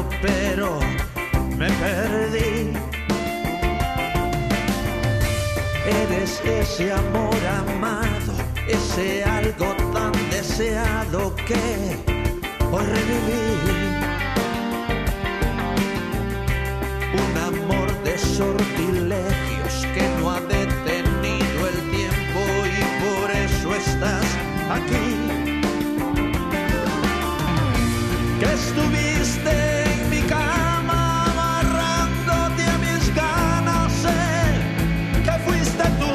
pero me perdí. Eres ese amor amado, ese algo tan deseado que hoy reviví. Un amor de sortilegios que no ha detenido el tiempo y por eso estás aquí. Que estuviste en mi cama amarrándote a mis ganas, sé que fuiste tú.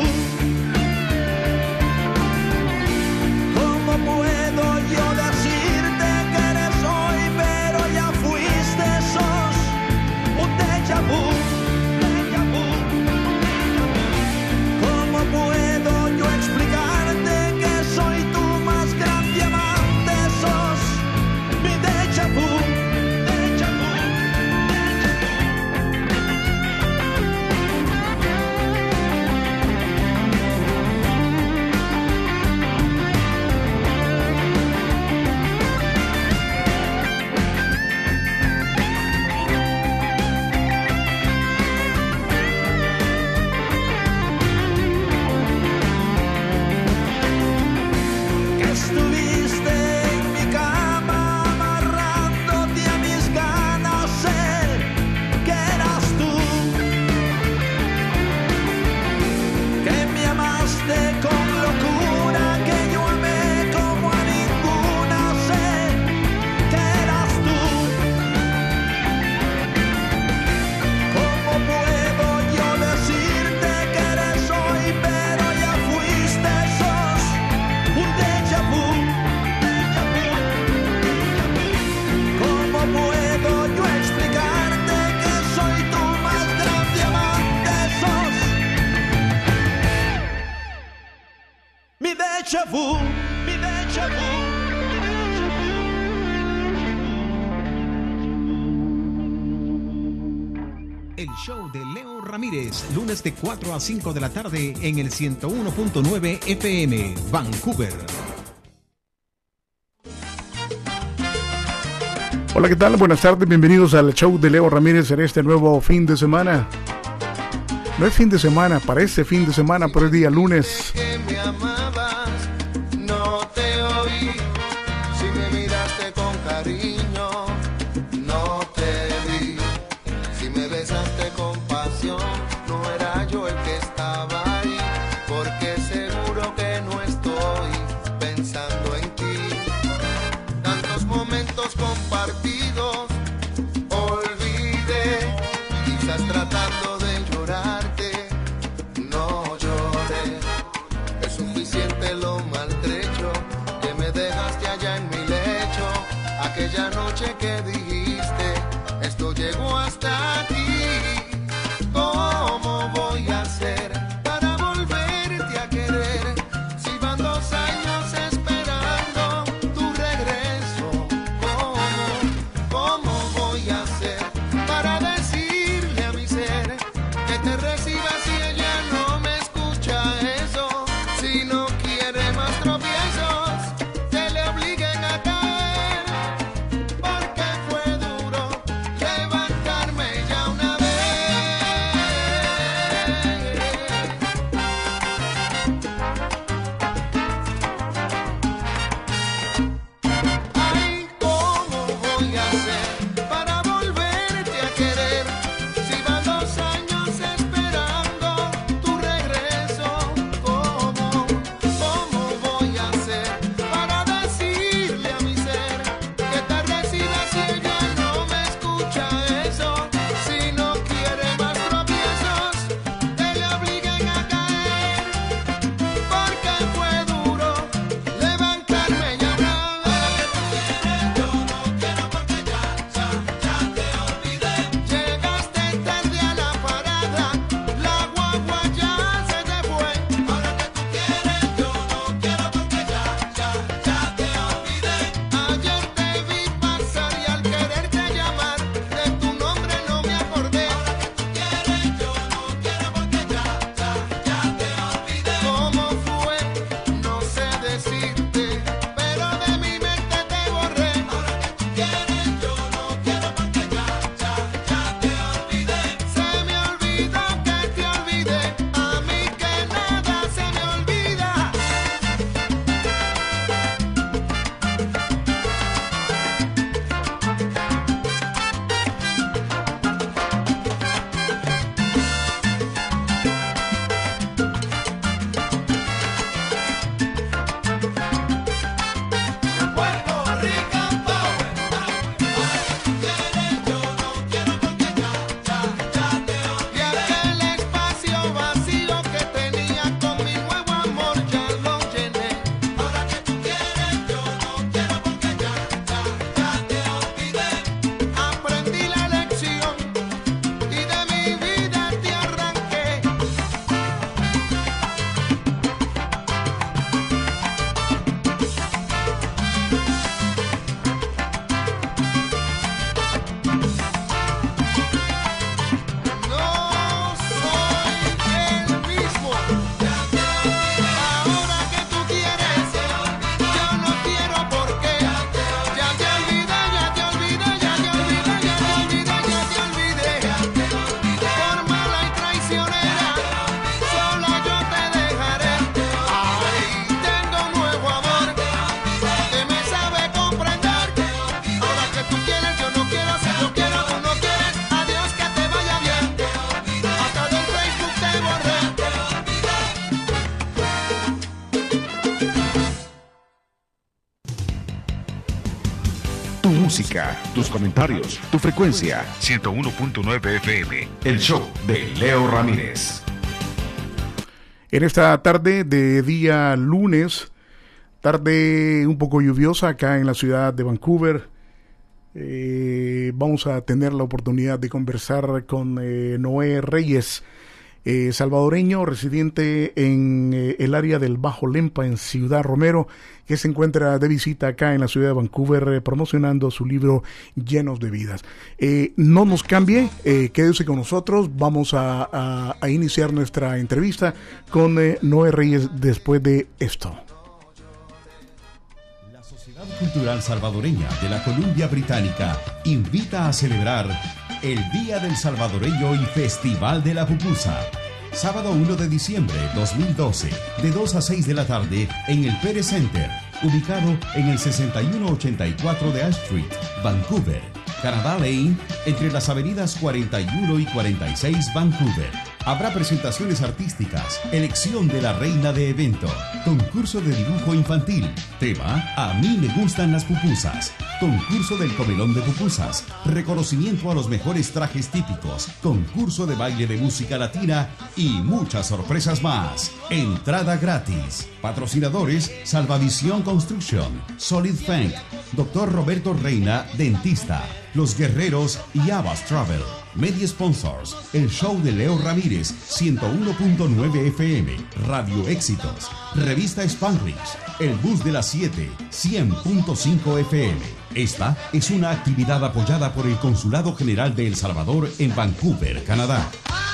¿Cómo puedo yo decirte que eres hoy, pero ya fuiste, sos un déjà vu, déjà vu? ¿Cómo puedo yo explicarte que soy tu más grande amante? Sos mi déjà vu, déjà vu, déjà que estuviste en mi cama amarrándote a mis ganas, sé que eras tú, que me amaste con locura, que yo amé como a ninguna, sé que eras tú. ¿Cómo puedo yo decirte que eres hoy, pero ya fuiste, sos un déjà vu, déjà vu? ¿Cómo puedo yo explicarte que soy tu más grande amante? Sos mi déjà vu, mi déjà vu. El show de Leo Ramírez, lunes de 4 a 5 de la tarde en el 101.9 FM, Vancouver. Hola, ¿qué tal? Buenas tardes, bienvenidos al show de Leo Ramírez en este nuevo fin de semana. No es fin de semana, parece fin de semana, pero es día lunes. Que me amabas, no te oí. Si me miraste con cariño, no te vi. Si me besaste con pasión, no era yo el que estaba ahí. Porque seguro que no estoy pensando en ti. Tantos momentos compartidos, olvidé. Quizás tratando de llorarte, no lloré. Es suficiente lo maltrecho que me dejaste allá en mi lecho. Aquella noche que dijiste, esto llegó hasta aquí. ¿Cómo voy a hacer para volverte a querer? Si van 2 años esperando tu regreso. ¿Cómo voy a hacer para decirle a mi ser que te reciba si ella no me escucha eso? Si no quiere más tropiezos que le obliguen a caer, porque fue música, tus comentarios, tu frecuencia. 101.9 FM. El show de Leo Ramírez. En esta tarde de día lunes, tarde un poco lluviosa acá en la ciudad de Vancouver, vamos a tener la oportunidad de conversar con Noé Reyes, salvadoreño residente en el área del Bajo Lempa, en Ciudad Romero, que se encuentra de visita acá en la ciudad de Vancouver promocionando su libro Llenos de Vidas. No nos cambie, quédese con nosotros. Vamos a iniciar nuestra entrevista con Noé Reyes después de esto. La Sociedad Cultural Salvadoreña de la Columbia Británica invita a celebrar el Día del Salvadoreño y Festival de la Pupusa. Sábado 1 de diciembre 2012, de 2 a 6 de la tarde en el Pérez Center, ubicado en el 6184 de Ash Street, Vancouver, Canadá Lane, entre las avenidas 41 y 46 Vancouver. Habrá presentaciones artísticas, elección de la reina de evento, concurso de dibujo infantil, tema A mí me gustan las pupusas, concurso del comelón de pupusas, reconocimiento a los mejores trajes típicos, concurso de baile de música latina y muchas sorpresas más. Entrada gratis. Patrocinadores: Salvavisión Construction, Solid Bank, Dr. Roberto Reina, dentista, Los Guerreros y Abbas Travel. Media Sponsors: el show de Leo Ramírez, 101.9 FM, Radio Éxitos, Revista Spanglish, el bus de las 7, 100.5 FM. Esta es una actividad apoyada por el Consulado General de El Salvador en Vancouver, Canadá.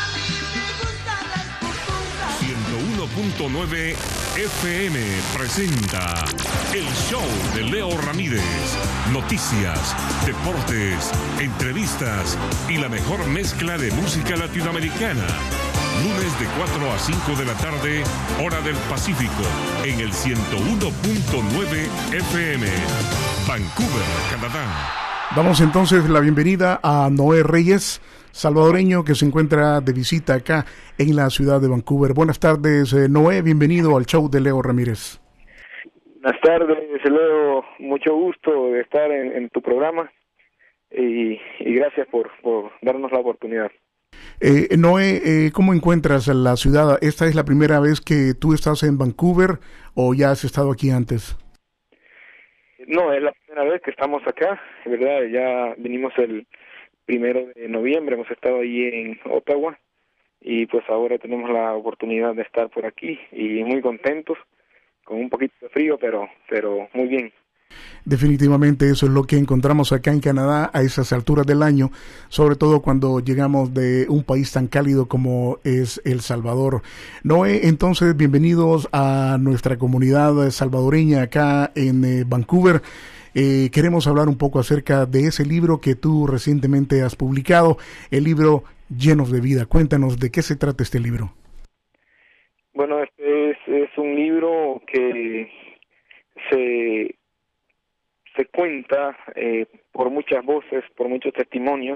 101.9 FM presenta el show de Leo Ramírez. Noticias, deportes, entrevistas y la mejor mezcla de música latinoamericana. Lunes de 4 a 5 de la tarde, hora del Pacífico, en el 101.9 FM, Vancouver, Canadá. Damos entonces la bienvenida a Noé Reyes, salvadoreño que se encuentra de visita acá en la ciudad de Vancouver. Buenas tardes, Noé, bienvenido al show de Leo Ramírez. Buenas tardes, Leo, mucho gusto de estar en tu programa y gracias por darnos la oportunidad. Noé, ¿cómo encuentras la ciudad? ¿Esta es la primera vez que tú estás en Vancouver o ya has estado aquí antes? No, es la primera vez que estamos acá, ¿verdad? Ya vinimos el 1 de noviembre, hemos estado allí en Ottawa y pues ahora tenemos la oportunidad de estar por aquí y muy contentos, con un poquito de frío, pero muy bien. Definitivamente eso es lo que encontramos acá en Canadá a esas alturas del año, sobre todo cuando llegamos de un país tan cálido como es El Salvador. Noé, entonces bienvenidos a nuestra comunidad salvadoreña acá en Vancouver. Queremos hablar un poco acerca de ese libro que tú recientemente has publicado, el libro Llenos de Vida. Cuéntanos de qué se trata este libro. Bueno, este es un libro que se cuenta por muchas voces, por muchos testimonios,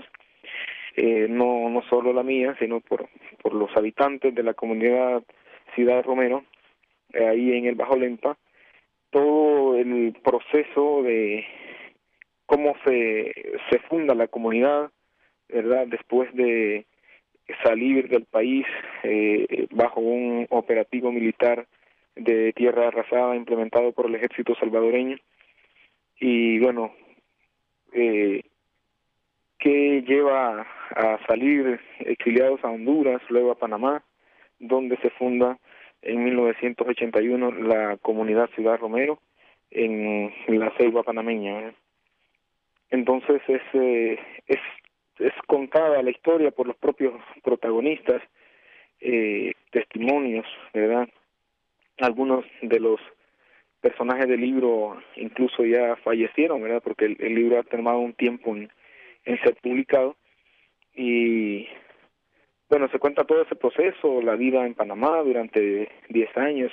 no solo la mía, sino por los habitantes de la comunidad Ciudad Romero, ahí en el Bajo Lempa, todo el proceso de cómo se funda la comunidad, ¿verdad? Después de salir del país bajo un operativo militar de tierra arrasada implementado por el ejército salvadoreño. Y bueno, que lleva a salir exiliados a Honduras, luego a Panamá, donde se funda en 1981 la comunidad Ciudad Romero en la selva panameña. Entonces es contada la historia por los propios protagonistas, testimonios, ¿verdad? Algunos de los personajes del libro incluso ya fallecieron, ¿verdad? Porque el libro ha tomado un tiempo en ser publicado. Y bueno, se cuenta todo ese proceso, la vida en Panamá durante 10 años,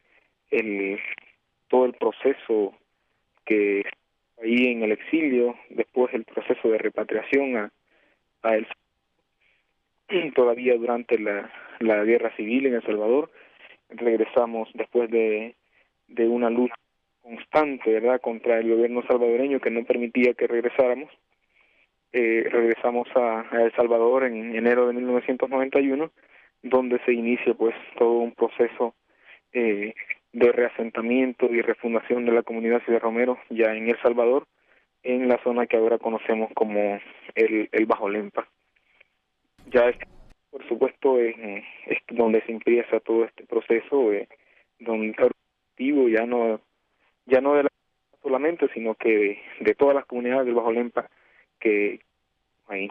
todo el proceso que ahí en el exilio, después el proceso de repatriación a El Salvador, todavía durante la guerra civil en El Salvador. Regresamos después de una lucha constante, ¿verdad?, contra el gobierno salvadoreño que no permitía que regresáramos. Regresamos a El Salvador en enero de 1991, donde se inicia pues todo un proceso de reasentamiento y refundación de la comunidad Ciudad Romero ya en El Salvador, en la zona que ahora conocemos como el Bajo Lempa. Ya por supuesto es donde se empieza todo este proceso, donde el objetivo ya no de la solamente, sino que de todas las comunidades del Bajo Lempa que ahí.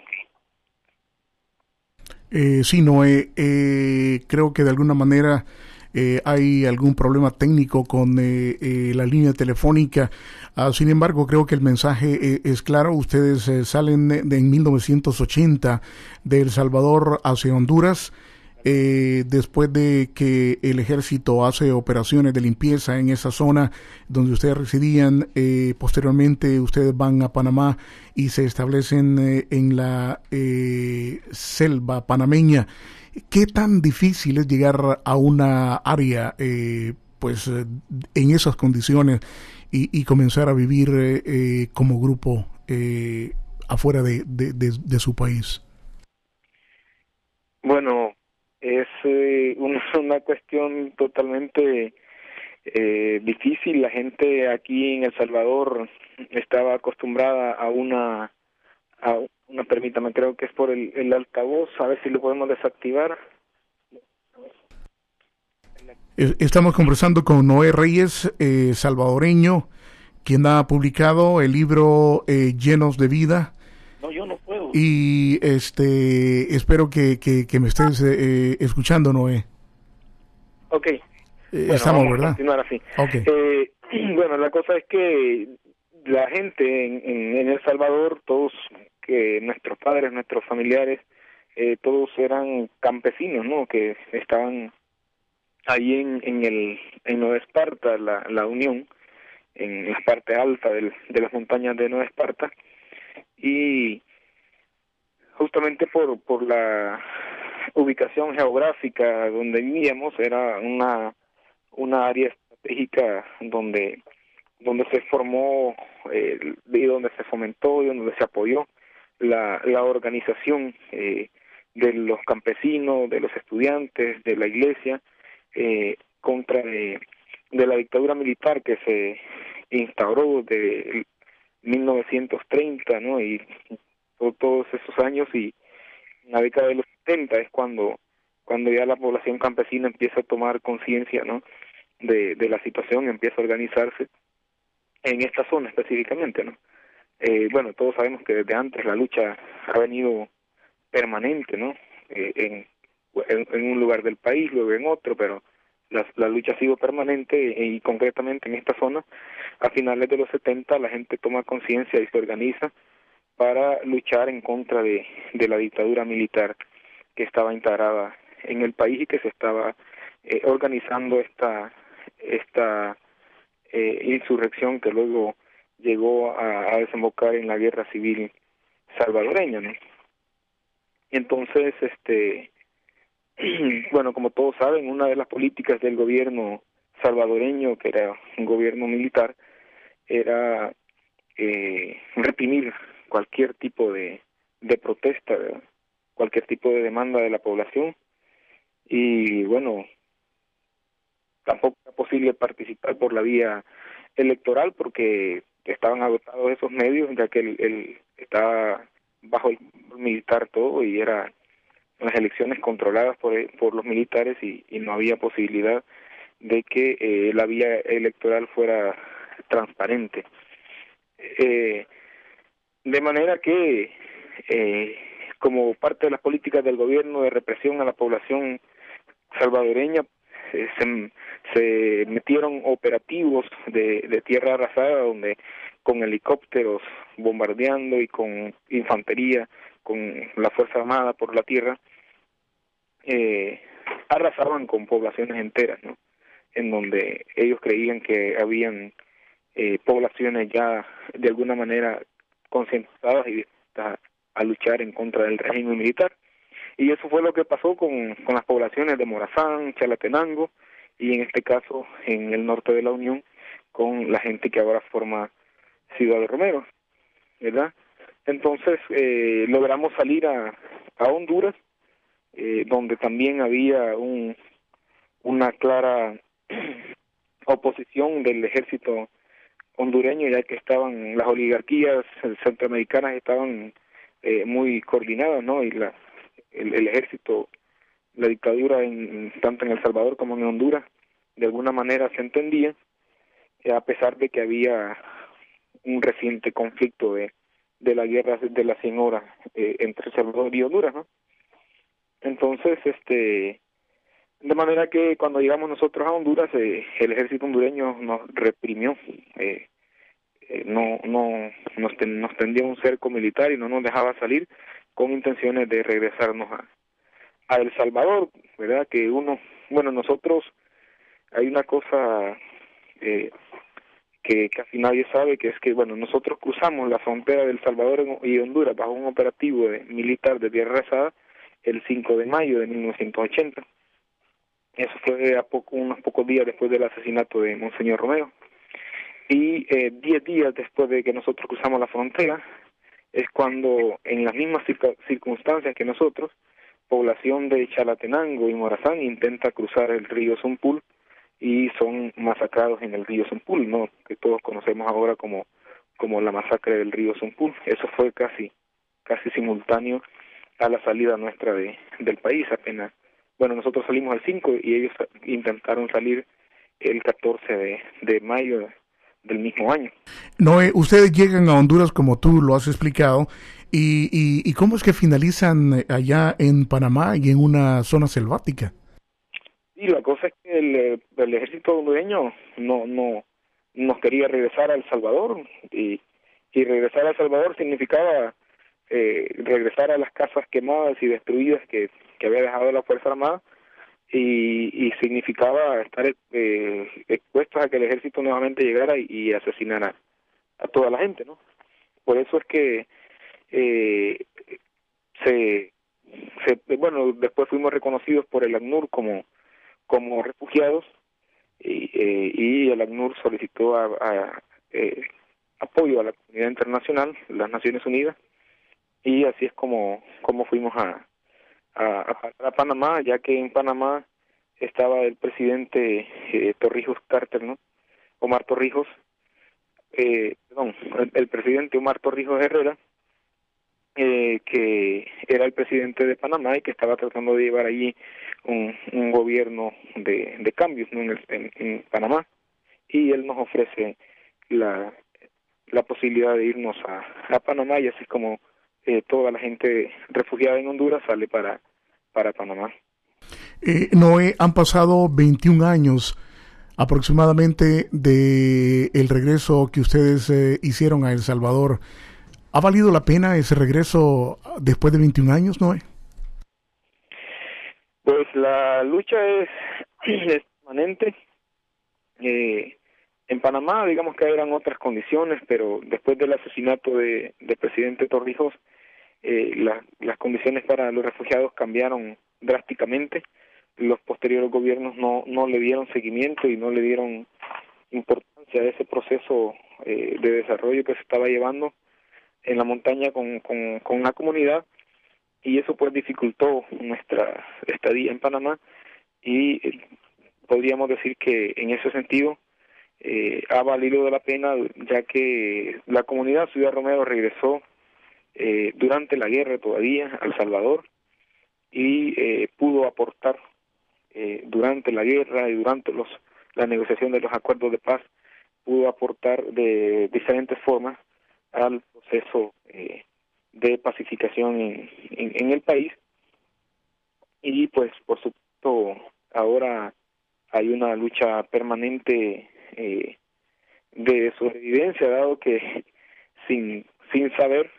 Sí, Noé, creo que de alguna manera hay algún problema técnico con la línea telefónica. Sin embargo, creo que el mensaje es claro. Ustedes salen en 1980 de El Salvador hacia Honduras, después de que el ejército hace operaciones de limpieza en esa zona donde ustedes residían. Posteriormente ustedes van a Panamá y se establecen en la selva panameña. ¿Qué tan difícil es llegar a una área en esas condiciones y comenzar a vivir como grupo afuera de su país? Bueno, es una cuestión totalmente difícil. La gente aquí en El Salvador estaba acostumbrada a una, permítame, creo que es por el altavoz, a ver si lo podemos desactivar. Estamos conversando con Noé Reyes, salvadoreño, quien ha publicado el libro Llenos de Vida. No, yo no puedo. Y espero que me estés escuchando, Noé. Ok. Bueno, estamos, vamos ¿verdad? a continuar así. Okay. Bueno, la cosa es que la gente en El Salvador, todos, que nuestros padres, nuestros familiares, todos eran campesinos, ¿no?, que estaban ahí en Nueva Esparta, la Unión, en la parte alta de las montañas de Nueva Esparta, y justamente por la ubicación geográfica donde vivíamos, era una área estratégica donde se formó y donde se fomentó y donde se apoyó la organización de los campesinos, de los estudiantes, de la iglesia, contra de la dictadura militar que se instauró de 1930, ¿no?, y todos esos años, y en la década de los 70 es cuando ya la población campesina empieza a tomar conciencia, ¿no?, de la situación, empieza a organizarse en esta zona específicamente, ¿no? Bueno, todos sabemos que desde antes la lucha ha venido permanente, ¿no?, en un lugar del país, luego en otro, pero la lucha ha sido permanente, y concretamente en esta zona, a finales de los 70, la gente toma conciencia y se organiza para luchar en contra de la dictadura militar que estaba integrada en el país y que se estaba organizando esta insurrección que luego llegó a desembocar en la guerra civil salvadoreña, ¿no? Entonces, bueno, como todos saben, una de las políticas del gobierno salvadoreño, que era un gobierno militar, era reprimir cualquier tipo de protesta, ¿verdad?, cualquier tipo de demanda de la población, y bueno, tampoco era posible participar por la vía electoral porque estaban agotados esos medios, ya que él estaba bajo el militar todo, y eran las elecciones controladas por los militares, y no había posibilidad de que la vía electoral fuera transparente. De manera que, como parte de las políticas del gobierno de represión a la población salvadoreña, se metieron operativos de tierra arrasada, donde con helicópteros bombardeando y con infantería, con la Fuerza Armada por la tierra, arrasaban con poblaciones enteras, ¿no?, en donde ellos creían que habían poblaciones ya de alguna manera concientizadas y dispuestas a luchar en contra del régimen militar. Y eso fue lo que pasó con las poblaciones de Morazán, Chalatenango, y en este caso en el norte de la Unión, con la gente que ahora forma Ciudad de Romero, ¿verdad? Entonces logramos salir a Honduras, donde también había una clara oposición del ejército hondureño, ya que estaban las oligarquías centroamericanas estaban muy coordinadas, ¿no? Y el ejército, la dictadura tanto en El Salvador como en Honduras, de alguna manera se entendía, a pesar de que había un reciente conflicto de la guerra de las 100 horas entre El Salvador y Honduras, ¿no? Entonces, de manera que cuando llegamos nosotros a Honduras, el ejército hondureño nos reprimió, nos tendía un cerco militar y no nos dejaba salir con intenciones de regresarnos a El Salvador, ¿verdad? Que nosotros, hay una cosa que casi nadie sabe, que es que, nosotros cruzamos la frontera de El Salvador y Honduras bajo un operativo militar de Tierra Rezada el 5 de mayo de 1980. Eso fue unos pocos días después del asesinato de Monseñor Romero. Y 10 días después de que nosotros cruzamos la frontera, es cuando, en las mismas circunstancias que nosotros, población de Chalatenango y Morazán intenta cruzar el río Zumpul y son masacrados en el río Zumpul, ¿no? Que todos conocemos ahora como la masacre del río Zumpul. Eso fue casi simultáneo a la salida nuestra del país. Apenas, nosotros salimos el 5 y ellos intentaron salir el 14 de mayo del mismo año. Noé, ustedes llegan a Honduras como tú lo has explicado, y ¿cómo es que finalizan allá en Panamá y en una zona selvática? Y la cosa es que el ejército hondureño no nos quería regresar a El Salvador, y regresar a El Salvador significaba regresar a las casas quemadas y destruidas que había dejado la Fuerza Armada, y significaba estar expuestos a que el ejército nuevamente llegara y asesinara a toda la gente, ¿no? Por eso es que después fuimos reconocidos por el ACNUR como refugiados, y el ACNUR solicitó apoyo a la comunidad internacional, las Naciones Unidas, y así es como fuimos a Panamá, ya que en Panamá estaba el presidente Torrijos Carter, ¿no? Omar Torrijos, el presidente Omar Torrijos Herrera, que era el presidente de Panamá y que estaba tratando de llevar allí un gobierno de cambios, ¿no? en Panamá, y él nos ofrece la posibilidad de irnos a Panamá, y así como toda la gente refugiada en Honduras sale para Panamá. Noé, han pasado 21 años aproximadamente de el regreso que ustedes hicieron a El Salvador. ¿Ha valido la pena ese regreso después de 21 años, Noé? Pues la lucha es permanente. En Panamá, digamos que eran otras condiciones, pero después del asesinato del presidente Torrijos, las condiciones para los refugiados cambiaron drásticamente. Los posteriores gobiernos no le dieron seguimiento y no le dieron importancia a ese proceso de desarrollo que se estaba llevando en la montaña con la comunidad, y eso pues dificultó nuestra estadía en Panamá, y podríamos decir que en ese sentido ha valido de la pena, ya que la comunidad Ciudad Romero regresó durante la guerra todavía a El Salvador, y pudo aportar durante la guerra y durante la negociación de los acuerdos de paz, pudo aportar de diferentes formas al proceso de pacificación en el país. Y pues por supuesto ahora hay una lucha permanente de sobrevivencia, dado que sin saber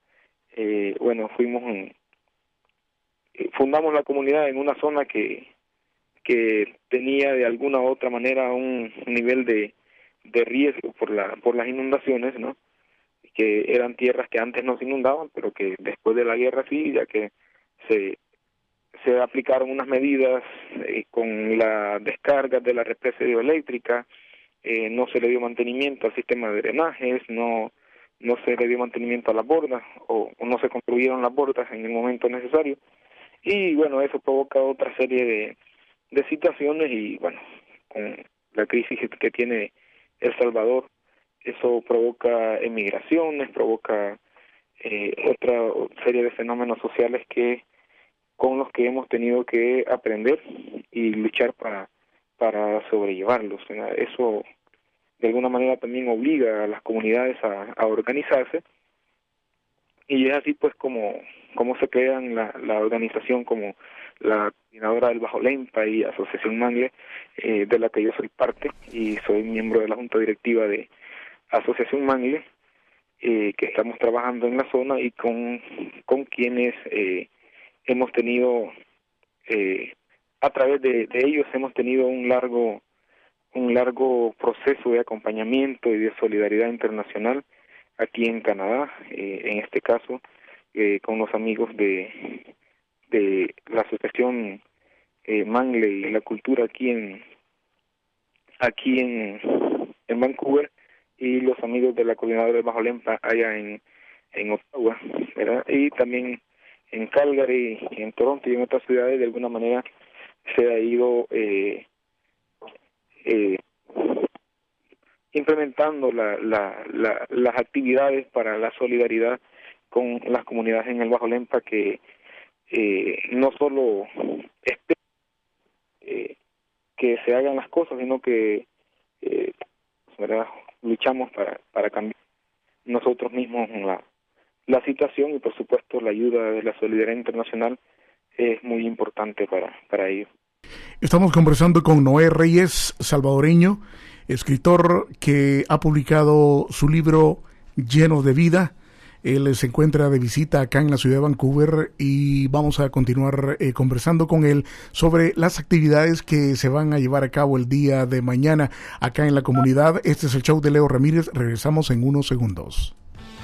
fundamos la comunidad en una zona que tenía de alguna u otra manera un nivel de riesgo por las inundaciones, ¿no? Que eran tierras que antes no se inundaban, pero que después de la guerra sí, ya que se aplicaron unas medidas con la descarga de la represa hidroeléctrica, no se le dio mantenimiento al sistema de drenajes, no se le dio mantenimiento a las bordas o no se construyeron las bordas en el momento necesario, y bueno, eso provoca otra serie de situaciones, y bueno, con la crisis que tiene El Salvador, eso provoca emigraciones, provoca otra serie de fenómenos sociales con los que hemos tenido que aprender y luchar para sobrellevarlos. Eso de alguna manera también obliga a las comunidades a organizarse, y es así pues como se crean la organización como la coordinadora del Bajo Lempa y Asociación Mangle, de la que yo soy parte y soy miembro de la junta directiva de Asociación Mangle, que estamos trabajando en la zona y con quienes hemos tenido, a través de ellos hemos tenido un largo proceso de acompañamiento y de solidaridad internacional aquí en Canadá, en este caso con los amigos de la asociación Mangle y la cultura aquí en Vancouver, y los amigos de la coordinadora del Bajo Lempa allá en Ottawa, ¿verdad? Y también en Calgary, en Toronto y en otras ciudades. De alguna manera se ha ido implementando las actividades para la solidaridad con las comunidades en el Bajo Lempa, que no solo que se hagan las cosas, sino que ¿verdad? Luchamos para cambiar nosotros mismos la situación, y por supuesto la ayuda de la solidaridad internacional es muy importante para ello. Estamos conversando con Noé Reyes, salvadoreño, escritor que ha publicado su libro Lleno de Vida. Él se encuentra de visita acá en la ciudad de Vancouver y vamos a continuar conversando con él sobre las actividades que se van a llevar a cabo el día de mañana acá en la comunidad. Este es el show de Leo Ramírez. Regresamos en unos segundos.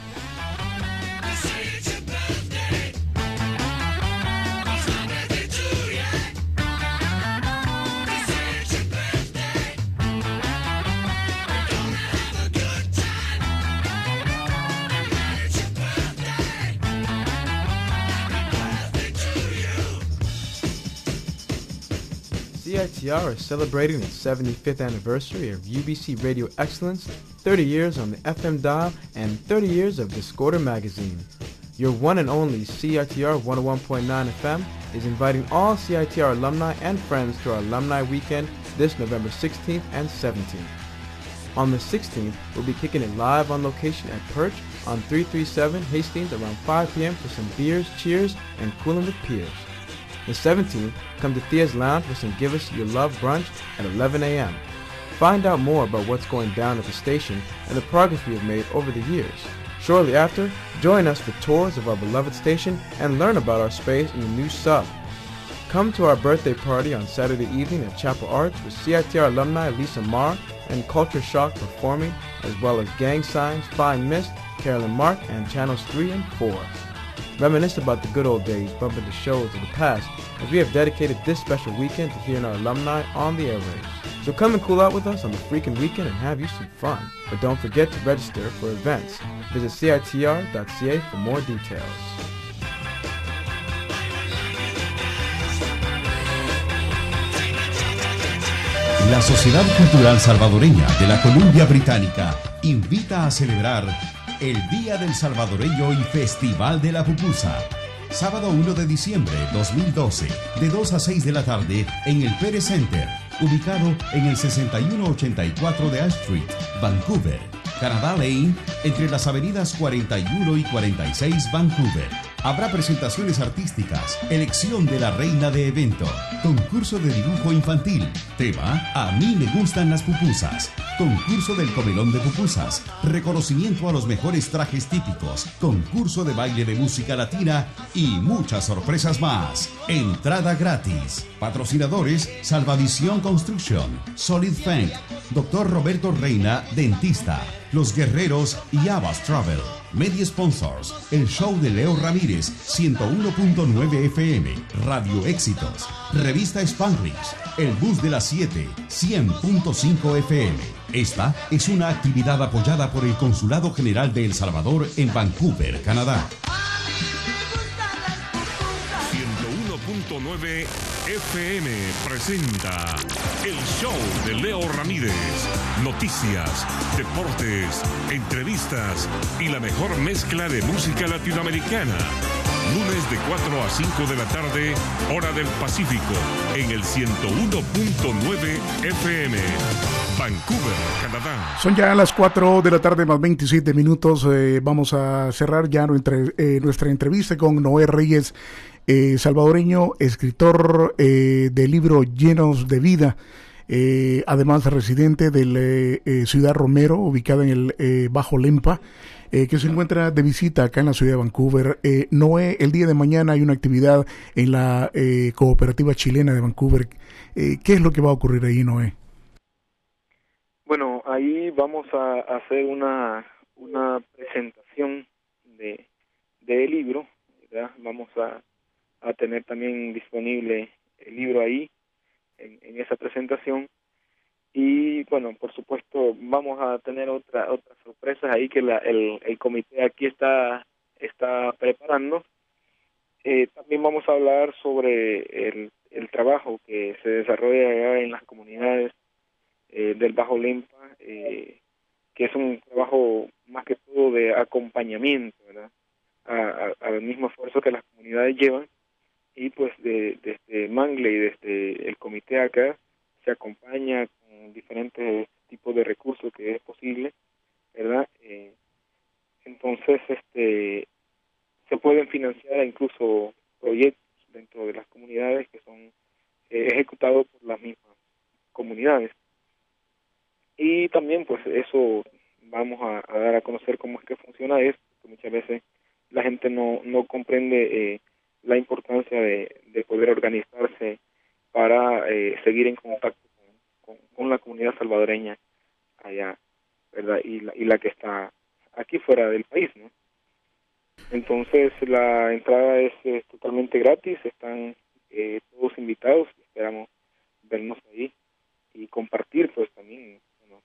CITR is celebrating its 75th anniversary of UBC Radio Excellence, 30 years on the FM dial, and 30 years of Discorder magazine. Your one and only CITR 101.9 FM is inviting all CITR alumni and friends to our Alumni Weekend this November 16th and 17th. On the 16th, we'll be kicking it live on location at Perch on 337 Hastings around 5 p.m. for some beers, cheers, and cooling with peers. The 17th, come to Thea's Lounge for some Give Us Your Love brunch at 11 a.m. Find out more about what's going down at the station and the progress we have made over the years. Shortly after, join us for tours of our beloved station and learn about our space in the new sub. Come to our birthday party on Saturday evening at Chapel Arts with CITR alumni Lisa Marr and Culture Shock performing, as well as Gang Signs, Fine Mist, Carolyn Mark, and Channels 3 and 4. Reminisce about the good old days, bump into shows of the past, as we have dedicated this special weekend to hearing our alumni on the airwaves. So come and cool out with us on the freaking weekend and have you some fun. But don't forget to register for events. Visit CITR.ca for more details. La Sociedad Cultural Salvadoreña de la Columbia Británica invita a celebrar el Día del Salvadoreño y Festival de la Pupusa. Sábado 1 de diciembre 2012, de 2 a 6 de la tarde en el Pérez Center, ubicado en el 6184 de Ash Street, Vancouver, Canada Lane, entre las avenidas 41 y 46 Vancouver. Habrá presentaciones artísticas, elección de la reina de evento, concurso de dibujo infantil, tema A mí me gustan las pupusas, concurso del comelón de pupusas, reconocimiento a los mejores trajes típicos, concurso de baile de música latina y muchas sorpresas más. Entrada gratis. Patrocinadores: Salvavisión Construction, Solid Fang, Dr. Roberto Reina, dentista, Los Guerreros y Abbas Travel. Media Sponsors: el show de Leo Ramírez, 101.9 FM, Radio Éxitos, Revista Spanglish, El Bus de las 7, 100.5 FM, Esta es una actividad apoyada por el Consulado General de El Salvador en Vancouver, Canadá. 101.9 FM presenta el show de Leo Ramírez. Noticias, deportes, entrevistas y la mejor mezcla de música latinoamericana. Lunes de 4 a 5 de la tarde, hora del Pacífico, en el 101.9 FM. Vancouver, Canadá. Son ya las 4 de la tarde más 27 minutos. Vamos a cerrar ya nuestra entrevista con Noé Reyes, salvadoreño, escritor de libros llenos de vida. Además residente de la Ciudad Romero, ubicada en el Bajo Lempa, que se encuentra de visita acá en la ciudad de Vancouver. Noé, el día de mañana hay una actividad en la Cooperativa Chilena de Vancouver. ¿Qué es lo que va a ocurrir ahí, Noé? Bueno, ahí vamos a hacer una presentación del libro, ¿verdad? Vamos a tener también disponible el libro ahí, en esa presentación. Y bueno, por supuesto vamos a tener otras sorpresas ahí que el comité aquí está preparando. También vamos a hablar sobre el trabajo que se desarrolla allá en las comunidades del Bajo Lempa, que es un trabajo más que todo de acompañamiento, ¿verdad? Al mismo esfuerzo que las comunidades llevan. Y pues desde Mangle y desde el comité acá se acompaña con diferentes tipos de recursos que es posible, ¿verdad? Entonces se pueden financiar incluso proyectos dentro de las comunidades que son ejecutados por las mismas comunidades. Y también pues eso vamos a dar a conocer cómo es que funciona esto, porque muchas veces la gente no comprende la importancia de poder organizarse para seguir en contacto con la comunidad salvadoreña allá, ¿verdad? Y la que está aquí fuera del país, ¿no? Entonces la entrada es totalmente gratis, están todos invitados, esperamos vernos ahí y compartir, pues también, bueno,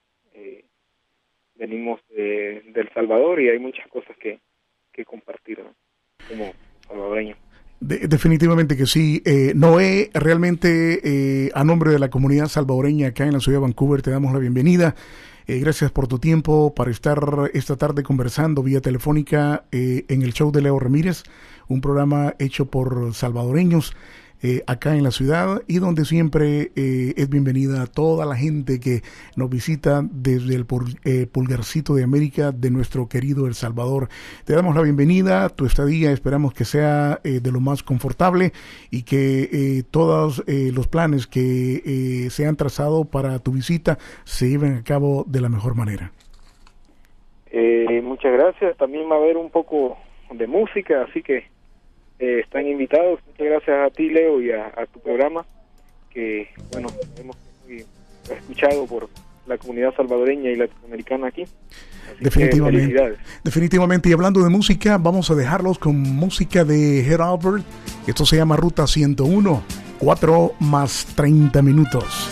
venimos de El Salvador y hay muchas cosas que compartir, ¿no? Como salvadoreño. Definitivamente que sí. Noé, realmente a nombre de la comunidad salvadoreña acá en la ciudad de Vancouver te damos la bienvenida. Gracias por tu tiempo para estar esta tarde conversando vía telefónica en el show de Leo Ramírez, un programa hecho por salvadoreños acá en la ciudad y donde siempre es bienvenida toda la gente que nos visita desde el pulgarcito de América de nuestro querido El Salvador. Te damos la bienvenida, tu estadía esperamos que sea de lo más confortable y que todos los planes que se han trazado para tu visita se lleven a cabo de la mejor manera. Muchas gracias, también va a haber un poco de música, así que están invitados. Muchas gracias a ti, Leo, y a tu programa, que bueno, hemos escuchado por la comunidad salvadoreña y latinoamericana aquí. Definitivamente. Y hablando de música, vamos a dejarlos con música de Herb Alpert. Esto se llama Ruta 101, 4 más 30 minutos.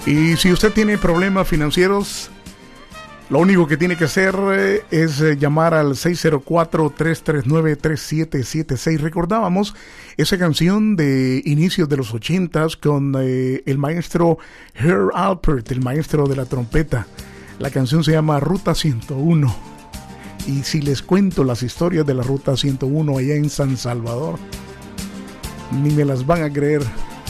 Y si usted tiene problemas financieros, lo único que tiene que hacer es llamar al 604-339-3776. Recordábamos esa canción de inicios de los 80s con el maestro Herb Alpert, el maestro de la trompeta. La canción se llama Ruta 101. Y si les cuento las historias de la Ruta 101 allá en San Salvador, ni me las van a creer.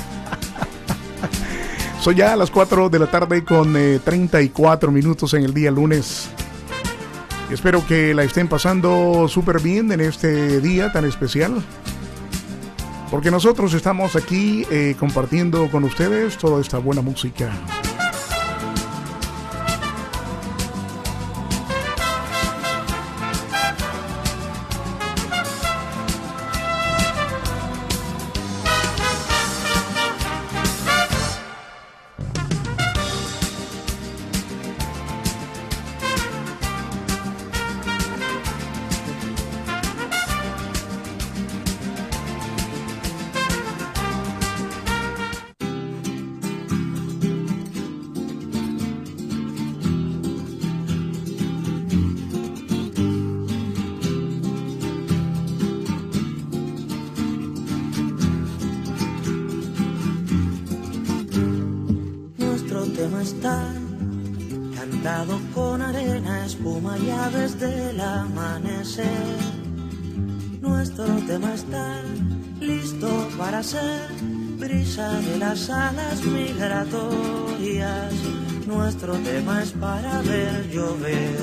Son ya a las 4 de la tarde con 34 minutos en el día lunes. Espero que la estén pasando súper bien en este día tan especial, porque nosotros estamos aquí compartiendo con ustedes toda esta buena música. Cantado con arena, espuma y aves del amanecer. Nuestro tema está listo para ser brisa de las alas migratorias. Nuestro tema es para ver llover.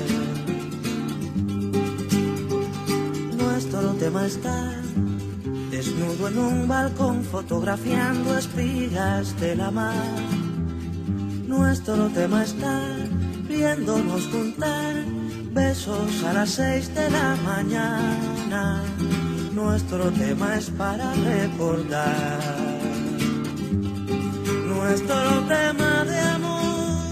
Nuestro tema está desnudo en un balcón fotografiando espigas de la mar. Nuestro tema está viéndonos juntar besos a las 6 de la mañana. Nuestro tema es para recordar. Nuestro tema de amor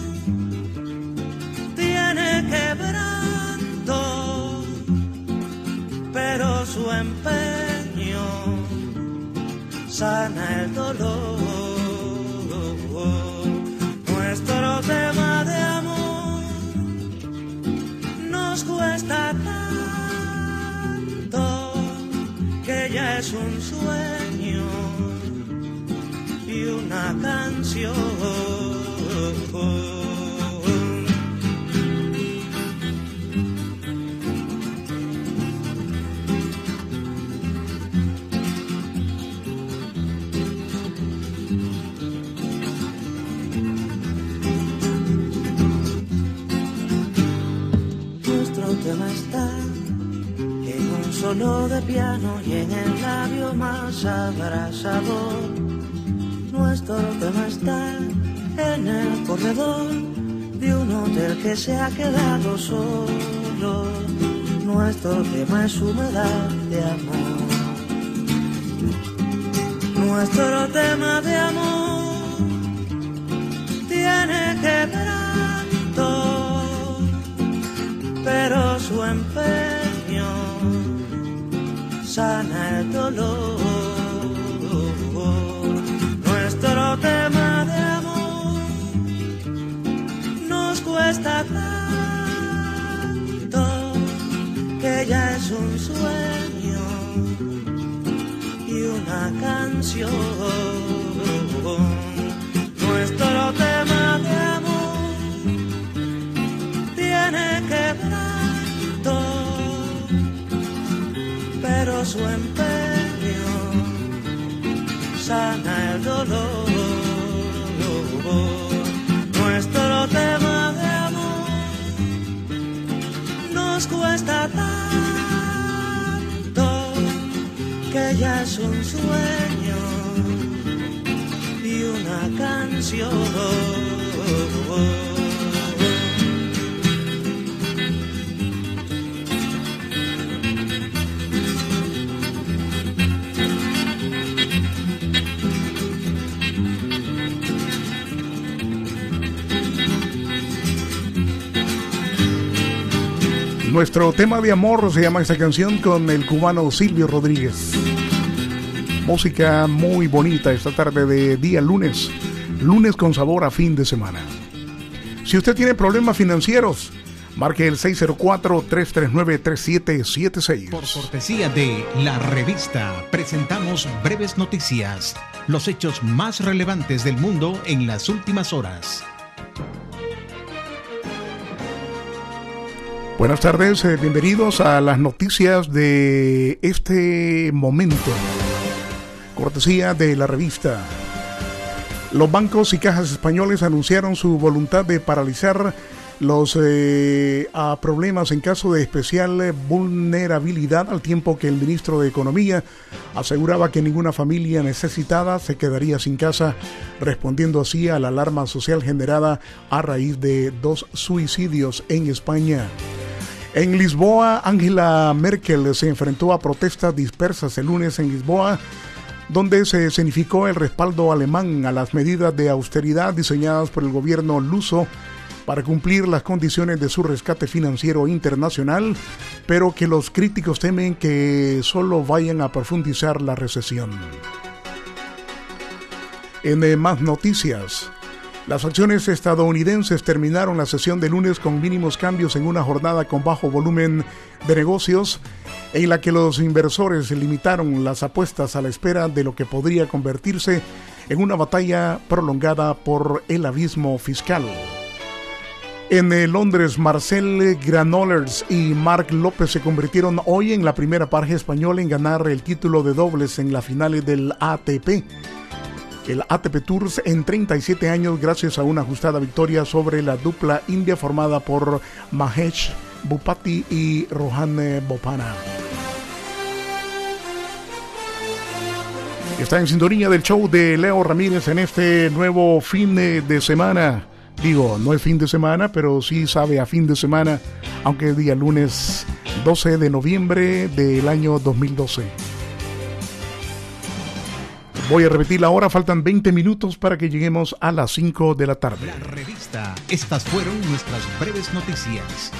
tiene quebranto, pero su empeño sana el dolor. Nuestro tema de amor nos cuesta tanto que ya es un sueño y una canción. Está en un solo de piano y en el labio más abrasador. Nuestro tema está en el corredor de un hotel que se ha quedado solo. Nuestro tema es humedad de amor. Nuestro tema de amor tiene quebranto, pero su empeño sana el dolor. Nuestro tema de amor nos cuesta tanto que ya es un sueño y una canción. Nuestro tema de amor tiene quebranto, pero su empeño sana el dolor. Nuestro tema de amor nos cuesta tanto que ya es un sueño y una canción. Nuestro tema de amor se llama esta canción, con el cubano Silvio Rodríguez. Música muy bonita esta tarde de día lunes. lunes con sabor a fin de semana. Si usted tiene problemas financieros, marque el 604-339-3776. Por cortesía de La Revista, presentamos breves noticias, los hechos más relevantes del mundo en las últimas horas. Buenas tardes, bienvenidos a las noticias de este momento. Cortesía de La Revista. Los bancos y cajas españoles anunciaron su voluntad de paralizar los problemas en caso de especial vulnerabilidad, al tiempo que el ministro de Economía aseguraba que ninguna familia necesitada se quedaría sin casa, respondiendo así a la alarma social generada a raíz de 2 suicidios en España. En Lisboa, Angela Merkel se enfrentó a protestas dispersas el lunes en Lisboa, donde se escenificó el respaldo alemán a las medidas de austeridad diseñadas por el gobierno luso para cumplir las condiciones de su rescate financiero internacional, pero que los críticos temen que solo vayan a profundizar la recesión. En más noticias, las acciones estadounidenses terminaron la sesión de lunes con mínimos cambios en una jornada con bajo volumen de negocios, en la que los inversores limitaron las apuestas a la espera de lo que podría convertirse en una batalla prolongada por el abismo fiscal. En Londres, Marcel Granollers y Marc López se convirtieron hoy en la primera pareja española en ganar el título de dobles en la final del ATP. El ATP Tours en 37 años, gracias a una ajustada victoria sobre la dupla india formada por Mahesh Bhupathi y Rohan Bopanna. Está en sintonía del show de Leo Ramírez en este nuevo fin de semana. Digo, no es fin de semana, pero sí sabe a fin de semana, aunque es día lunes 12 de noviembre del año 2012. Voy a repetir la hora, faltan 20 minutos para que lleguemos a las 5 de la tarde. La Revista, estas fueron nuestras breves noticias.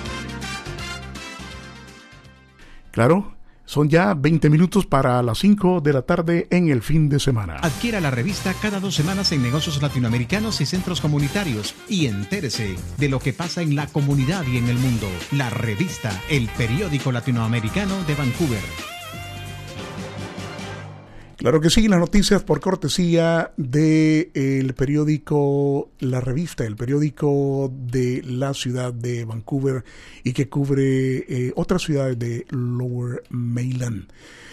Claro, son ya 20 minutos para las 5 de la tarde en el fin de semana. Adquiera La Revista cada 2 semanas en negocios latinoamericanos y centros comunitarios y entérese de lo que pasa en la comunidad y en el mundo. La Revista, el periódico latinoamericano de Vancouver. Claro que sí, las noticias por cortesía del periódico La Revista, el periódico de la ciudad de Vancouver y que cubre otras ciudades de Lower Mainland.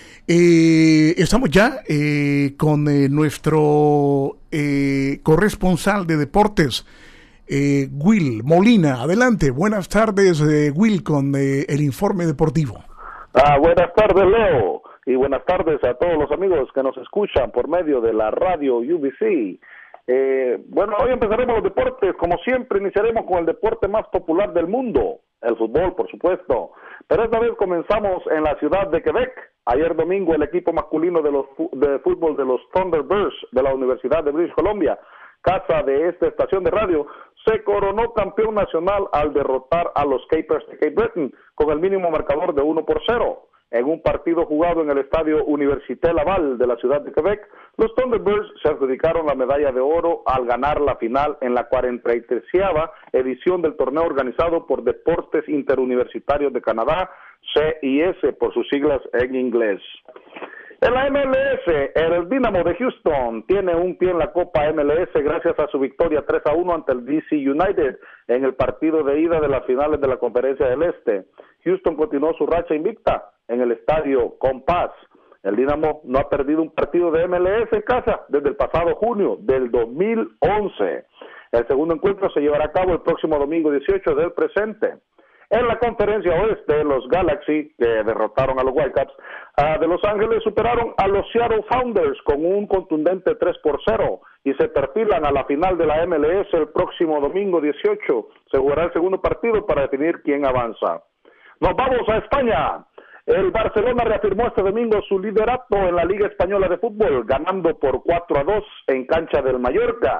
Estamos ya con nuestro corresponsal de deportes, Will Molina. Adelante, buenas tardes, Will, con el informe deportivo. Buenas tardes, Leo. Y buenas tardes a todos los amigos que nos escuchan por medio de la radio UBC. Bueno, hoy empezaremos los deportes. Como siempre, iniciaremos con el deporte más popular del mundo, el fútbol, por supuesto. Pero esta vez comenzamos en la ciudad de Quebec. Ayer domingo, el equipo masculino de fútbol de los Thunderbirds de la Universidad de British Columbia, casa de esta estación de radio, se coronó campeón nacional al derrotar a los Capers de Cape Breton con el mínimo marcador de 1-0. En un partido jugado en el estadio Université Laval de la ciudad de Quebec, los Thunderbirds se adjudicaron la medalla de oro al ganar la final en la 43ª edición del torneo organizado por Deportes Interuniversitarios de Canadá, CIS por sus siglas en inglés. En la MLS, el Dynamo de Houston tiene un pie en la Copa MLS gracias a su victoria 3-1 ante el DC United en el partido de ida de las finales de la Conferencia del Este. Houston continuó su racha invicta en el estadio Compass. El Dynamo no ha perdido un partido de MLS en casa desde el pasado junio del 2011. El segundo encuentro se llevará a cabo el próximo domingo 18 del presente. En la Conferencia Oeste, los Galaxy, que derrotaron a los Whitecaps de Los Ángeles, superaron a los Seattle Founders con un contundente 3-0 y se perfilan a la final de la MLS el próximo domingo 18. Se jugará el segundo partido para definir quién avanza. Nos vamos a España. El Barcelona reafirmó este domingo su liderato en la Liga Española de Fútbol, ganando por 4-2 en cancha del Mallorca.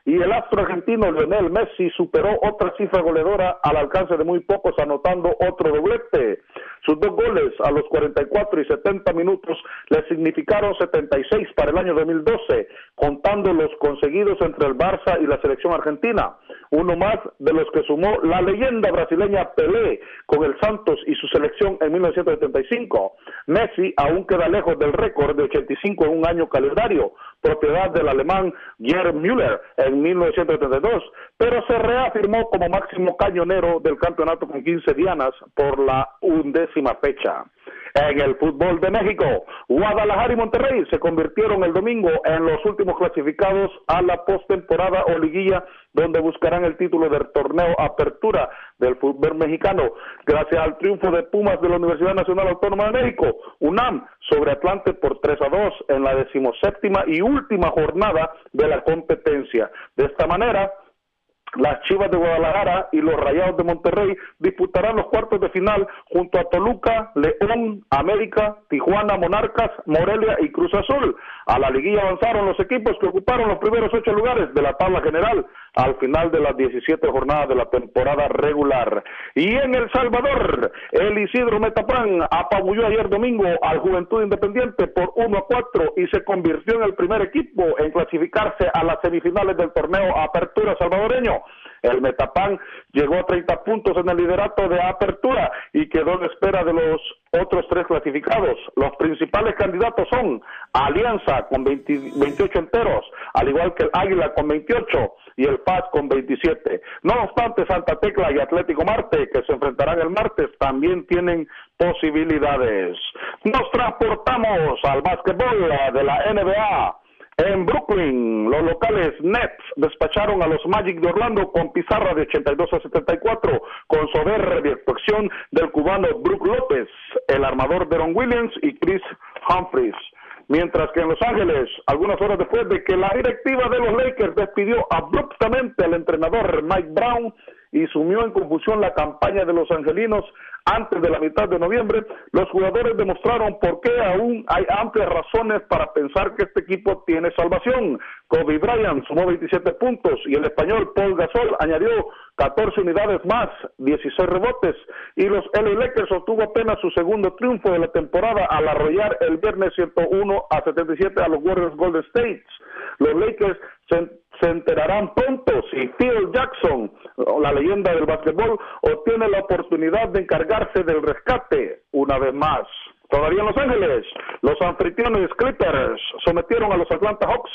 y el astro argentino Lionel Messi superó otra cifra goleadora al alcance de muy pocos, anotando otro doblete. Sus 2 goles a los 44 y 70 minutos le significaron 76 para el año 2012, contando los conseguidos entre el Barça y la selección argentina. Uno más de los que sumó la leyenda brasileña Pelé con el Santos y su selección en 1975. Messi aún queda lejos del récord de 85 en un año calendario, propiedad del alemán Gerd Müller en 1972, pero se reafirmó como máximo cañonero del campeonato con 15 dianas por la 11ª fecha. En el fútbol de México, Guadalajara y Monterrey se convirtieron el domingo en los últimos clasificados a la postemporada o liguilla, donde buscarán el título del torneo Apertura del fútbol mexicano, gracias al triunfo de Pumas de la Universidad Nacional Autónoma de México, UNAM, sobre Atlante por 3-2 en la 17ª y última jornada de la competencia. De esta manera, las Chivas de Guadalajara y los Rayados de Monterrey disputarán los cuartos de final junto a Toluca, León, América, Tijuana, Monarcas, Morelia y Cruz Azul. A la liguilla avanzaron los equipos que ocuparon los primeros 8 lugares de la tabla general al final de las 17 jornadas de la temporada regular. Y en El Salvador, el Isidro Metapán apabulló ayer domingo al Juventud Independiente por 1-4 y se convirtió en el primer equipo en clasificarse a las semifinales del torneo Apertura salvadoreño. El Metapán llegó a 30 puntos en el liderato de Apertura y quedó en espera de los otros 3 clasificados. Los principales candidatos son Alianza con 28 enteros, al igual que el Águila con 28 y el FAS con 27. No obstante, Santa Tecla y Atlético Marte, que se enfrentarán el martes, también tienen posibilidades. Nos transportamos al básquetbol de la NBA. En Brooklyn, los locales Nets despacharon a los Magic de Orlando con pizarra de 82-74, con soberbia actuación del cubano Brook López, el armador Deron Williams y Chris Humphries. Mientras que en Los Ángeles, algunas horas después de que la directiva de los Lakers despidió abruptamente al entrenador Mike Brown y sumió en confusión la campaña de los angelinos antes de la mitad de noviembre, los jugadores demostraron por qué aún hay amplias razones para pensar que este equipo tiene salvación. Kobe Bryant sumó 27 puntos y el español Paul Gasol añadió 14 unidades más, 16 rebotes, y los LA Lakers obtuvo apenas su segundo triunfo de la temporada al arrollar el viernes 101-77 a los Warriors Golden State. Los Lakers se enterarán pronto si Phil Jackson, la leyenda del básquetbol, obtiene la oportunidad de encargarse del rescate una vez más. Todavía en Los Ángeles, los anfitriones Clippers sometieron a los Atlanta Hawks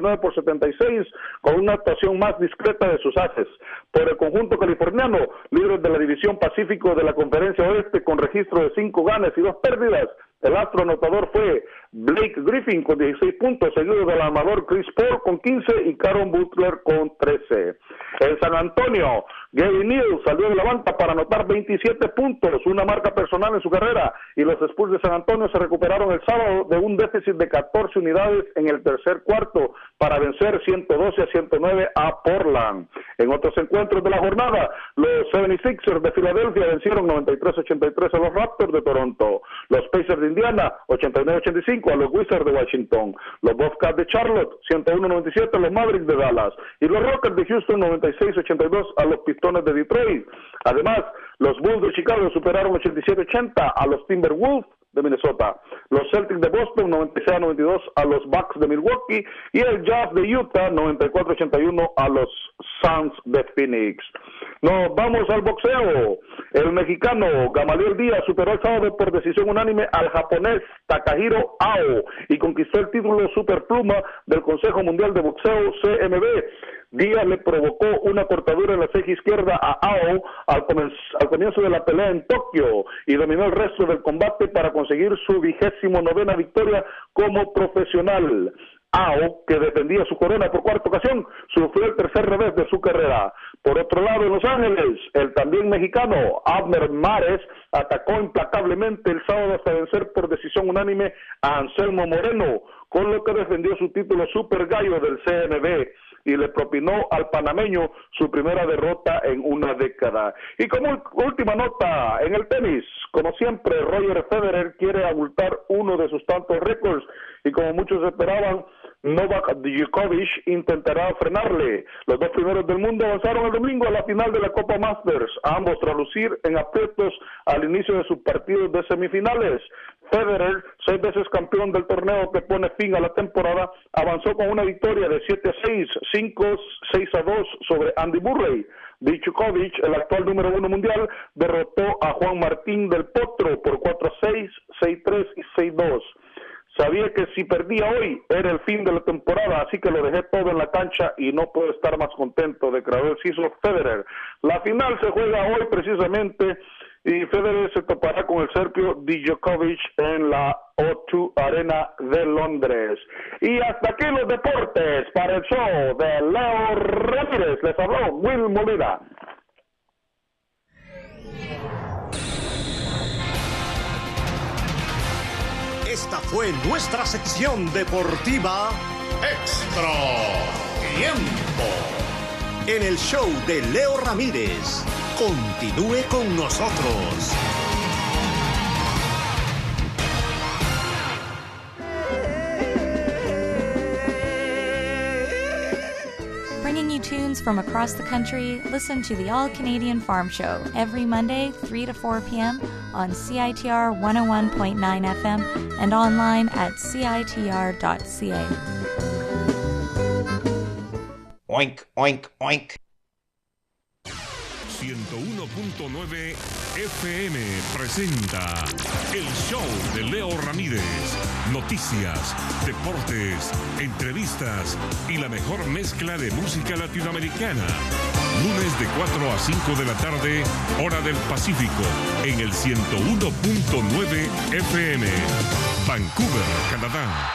89-76 con una actuación más discreta de sus ases. Por el conjunto californiano, líderes de la División Pacífico de la Conferencia Oeste con registro de 5 ganes y 2 pérdidas, el astro anotador fue Blake Griffin con 16 puntos, seguido del armador Chris Paul con 15 y Caron Butler con 13. En San Antonio, Gary Neal salió de la banca para anotar 27 puntos, una marca personal en su carrera, y los Spurs de San Antonio se recuperaron el sábado de un déficit de 14 unidades en el tercer cuarto para vencer 112-109 a Portland. En otros encuentros de la jornada, los 76ers de Filadelfia vencieron 93-83 a los Raptors de Toronto. Los Pacers de Indiana 89-85 a los Wizards de Washington. Los Bobcats de Charlotte 101-97 a los Mavericks de Dallas. Y los Rockets de Houston 96-82 a los Pistones de Detroit. Además, los Bulls de Chicago superaron 87-80 a los Timberwolves de Minnesota. Los Celtics de Boston 96-92 a los Bucks de Milwaukee y el Jazz de Utah 94-81 a los Suns de Phoenix. Nos vamos al boxeo. El mexicano Gamaliel Díaz superó el sábado por decisión unánime al japonés Takahiro Ao y conquistó el título superpluma del Consejo Mundial de Boxeo CMB. Díaz le provocó una cortadura en la ceja izquierda a Ao al comienzo de la pelea en Tokio y dominó el resto del combate para conseguir su 29ª victoria como profesional. Ao, que defendía su corona por cuarta ocasión, sufrió el tercer revés de su carrera. Por otro lado, en Los Ángeles, el también mexicano Abner Mares atacó implacablemente el sábado hasta vencer por decisión unánime a Anselmo Moreno, con lo que defendió su título Super Gallo del CMB y le propinó al panameño su primera derrota en una década. Y como última nota, en el tenis, como siempre, Roger Federer quiere abultar uno de sus tantos récords y como muchos esperaban, Novak Djokovic intentará frenarle. Los dos primeros del mundo avanzaron el domingo a la final de la Copa Masters, ambos tras lucir en aprietos al inicio de sus partidos de semifinales. Federer, 6 veces campeón del torneo que pone fin a la temporada, avanzó con una victoria de 7-6, 5-6-2 sobre Andy Murray. Djokovic, el actual número 1 mundial, derrotó a Juan Martín del Potro por 4-6, 6-3 y 6-2. Sabía que si perdía hoy era el fin de la temporada, así que lo dejé todo en la cancha y no puedo estar más contento, declaró el suizo Federer. La final se juega hoy precisamente y Federer se topará con el serbio Djokovic en la O2 Arena de Londres. Y hasta aquí los deportes para el show de Leo Ramírez. Les habló Will Molina. Esta fue nuestra sección deportiva Extra Tiempo en el show de Leo Ramírez. Continúe con nosotros. Bringing you tunes from across the country, listen to the All-Canadian Farm Show every Monday, 3 to 4 p.m. on CITR 101.9 FM and online at CITR.ca. Oink, oink, oink. 101.9 FM presenta el show de Leo Ramírez. Noticias, deportes, entrevistas y la mejor mezcla de música latinoamericana. Lunes de 4 a 5 de la tarde, hora del Pacífico, en el 101.9 FM. Vancouver, Canadá.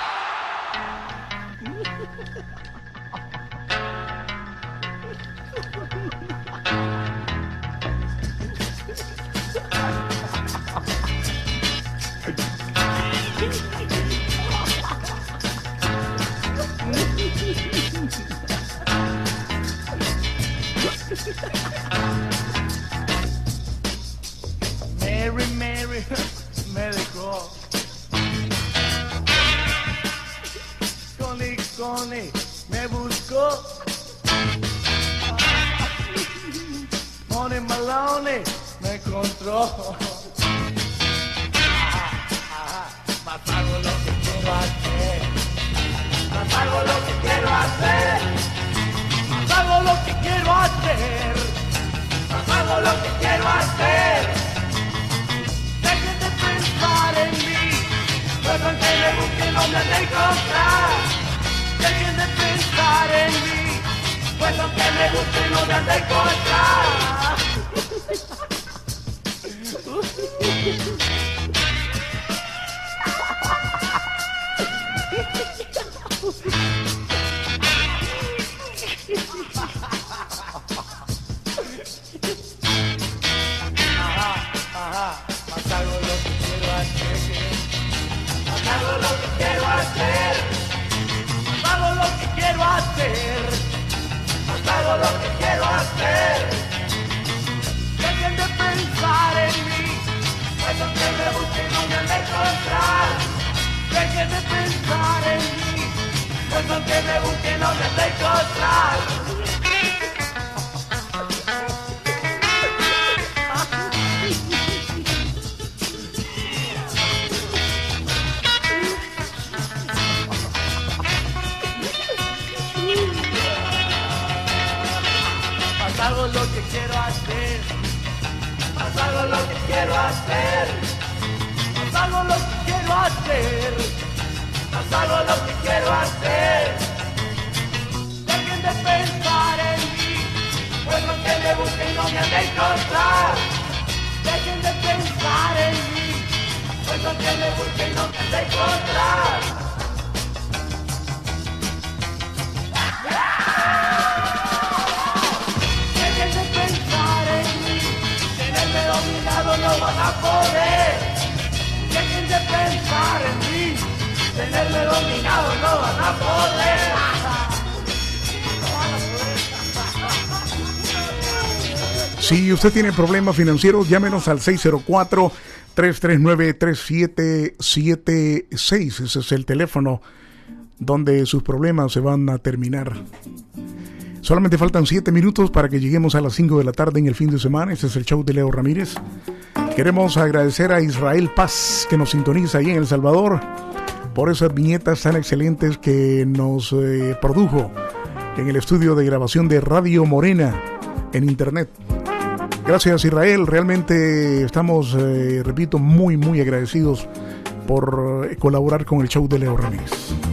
Mary me dejó. Connie me buscó. Money Maloney me encontró. Más hago lo que quiero hacer. Más hago lo que quiero hacer. Más hago lo que quiero hacer. Más hago lo que quiero hacer. Dejen de pensar en mí, pues aunque me busquen no me han de encontrar. Dejen de pensar en mí, pues aunque me busquen no me han de encontrar. Más hago lo que quiero hacer. Más hago lo que quiero hacer. Más hago lo que quiero hacer. Más hago lo que quiero hacer. Dejen de pensar en mí, pues aunque me busquen no me han de encontrar. Dejen de pensar en mí, pues aunque me busquen no me han de encontrar. Hago lo que quiero hacer, más hago lo que quiero hacer, más hago lo que quiero hacer, más hago lo que quiero hacer. Dejen de pensar en mí, pues aunque me busquen no me han de encontrar. Dejen de pensar en mí, pues aunque me busquen no me han de encontrar. Dominado no van a poder. Dejen de pensar en mí. Tenerme dominado no van a poder. Si usted tiene problemas financieros, llámenos al 604-339-3776. Ese es el teléfono donde sus problemas se van a terminar. Solamente faltan 7 minutos para que lleguemos a las 5 de la tarde en el fin de semana. Este es el show de Leo Ramírez. Queremos agradecer a Israel Paz, que nos sintoniza ahí en El Salvador, por esas viñetas tan excelentes que nos produjo en el estudio de grabación de Radio Morena en internet. Gracias, Israel. Realmente estamos, repito, muy, muy agradecidos por colaborar con el show de Leo Ramírez.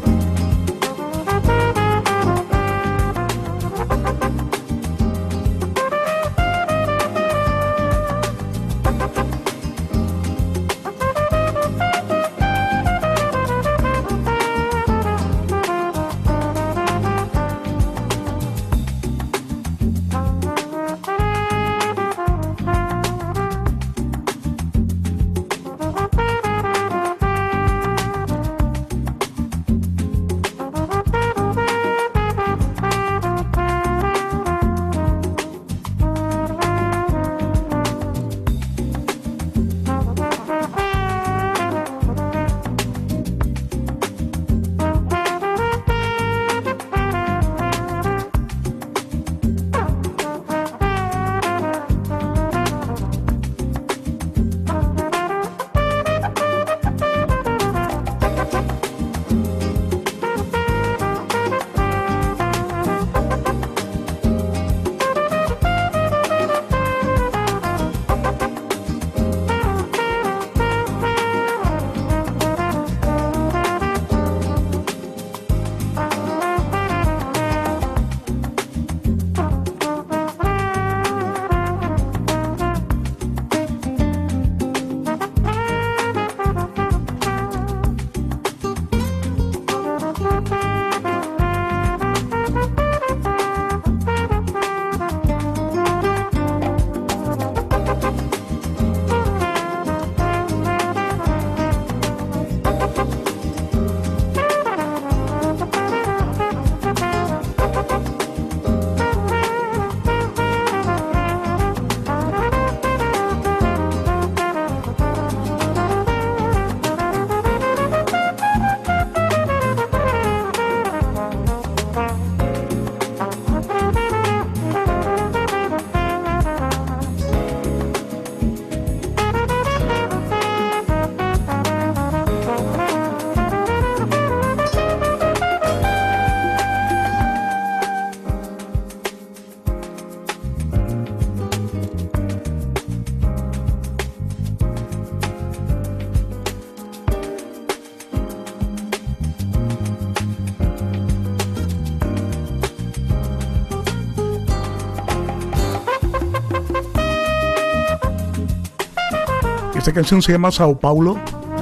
Esta canción se llama Sao Paulo,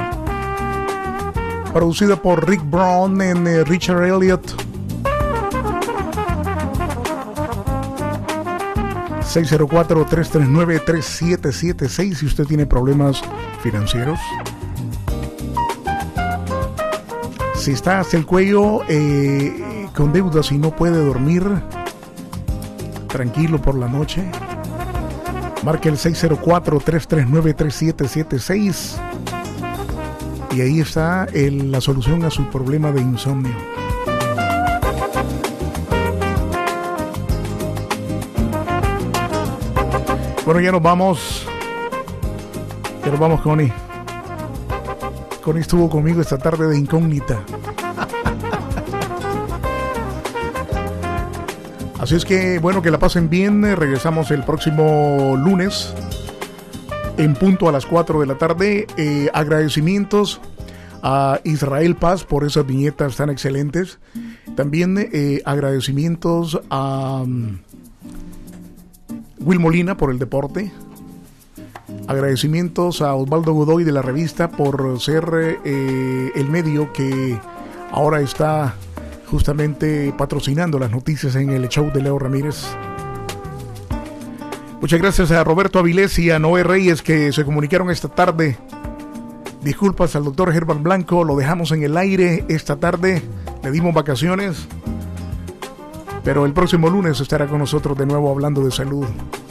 producida por Rick Brown y Richard Elliott. 604-339-3776 si usted tiene problemas financieros. Si está hasta el cuello con deudas y no puede dormir tranquilo por la noche, marque el 604-339-3776 y ahí está la solución a su problema de insomnio. Bueno, ya nos vamos, Connie. Connie estuvo conmigo esta tarde de incógnita. Así es que, bueno, que la pasen bien. Regresamos el próximo lunes en punto a las 4 de la tarde. Agradecimientos a Israel Paz por esas viñetas tan excelentes. También agradecimientos a Will Molina por el deporte. Agradecimientos a Osvaldo Godoy de la revista por ser el medio que ahora está justamente patrocinando las noticias en el show de Leo Ramírez. Muchas gracias a Roberto Avilés y a Noé Reyes que se comunicaron esta tarde. Disculpas al doctor Germán Blanco, lo dejamos en el aire esta tarde, le dimos vacaciones, pero el próximo lunes estará con nosotros de nuevo hablando de salud.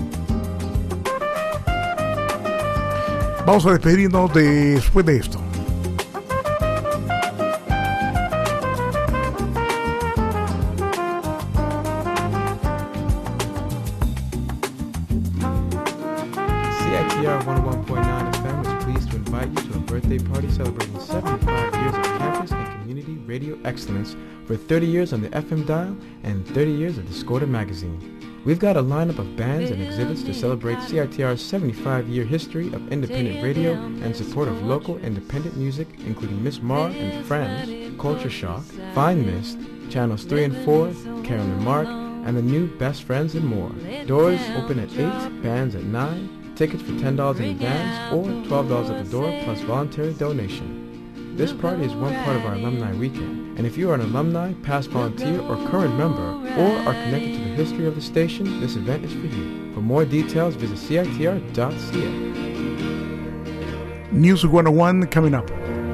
Vamos a despedirnos después de esto. birthday party celebrating 75 years of campus and community radio excellence for 30 years on the FM dial and 30 years of Discorder magazine. We've got a lineup of bands and exhibits to celebrate CITR's 75-year history of independent radio and support of local independent music, including Miss Marr and Friends, Culture Shock, Fine Mist, Channels 3 and 4, Carolyn and Mark, and the new Best Friends and more. Doors open at 8, bands at 9, tickets for $10 in advance or $12 at the door plus voluntary donation. This party is one part of our alumni weekend, and if you are an alumni, past volunteer, or current member, or are connected to the history of the station, this event is for you. For more details, visit CITR.ca. News 101 coming up.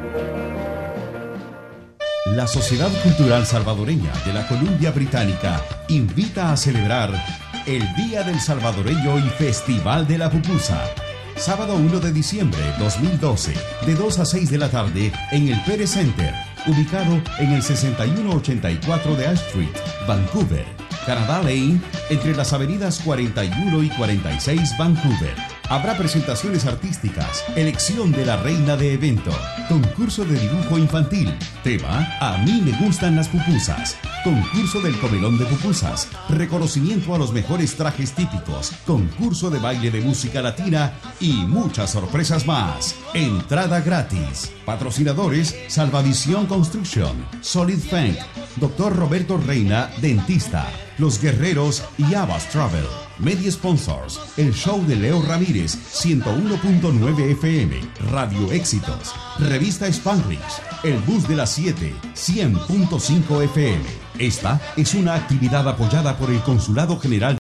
La Sociedad Cultural Salvadoreña de la Columbia Británica invita a celebrar el Día del Salvadoreño y Festival de la Pupusa. Sábado 1 de diciembre 2012, de 2 a 6 de la tarde en el Pérez Center, ubicado en el 6184 de Ash Street, Vancouver, Canada Lane, entre las avenidas 41 y 46 Vancouver. Habrá presentaciones artísticas, elección de la reina de evento, concurso de dibujo infantil, tema A mí me gustan las pupusas, concurso del comelón de pupusas, reconocimiento a los mejores trajes típicos, concurso de baile de música latina y muchas sorpresas más. Entrada gratis. Patrocinadores: Salvavisión Construction, Solid Fang, Dr. Roberto Reina, dentista, Los Guerreros y Abbas Travel. Media Sponsors: el show de Leo Ramírez, 101.9 FM, Radio Éxitos, Revista Spanglish, El Bus de las 7, 100.5 FM. Esta es una actividad apoyada por el Consulado General